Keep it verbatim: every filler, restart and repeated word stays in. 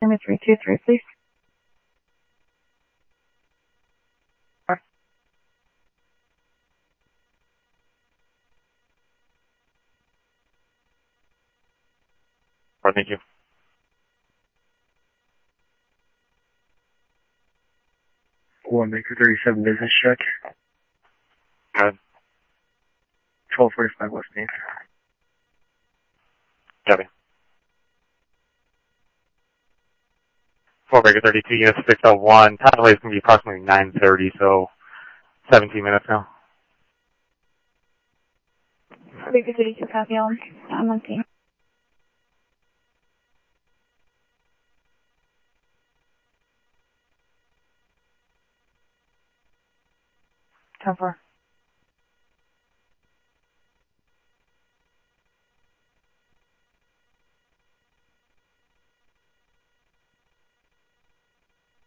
me three two three, please. All right, thank you. One Baker thirty-seven business check. Go ahead. twelve forty-five West Main. Copy. four Baker thirty-two, unit six oh one. Time delay is going to be approximately nine thirty, so seventeen minutes now. Baker thirty-two, copy on. I'm on team. ten four.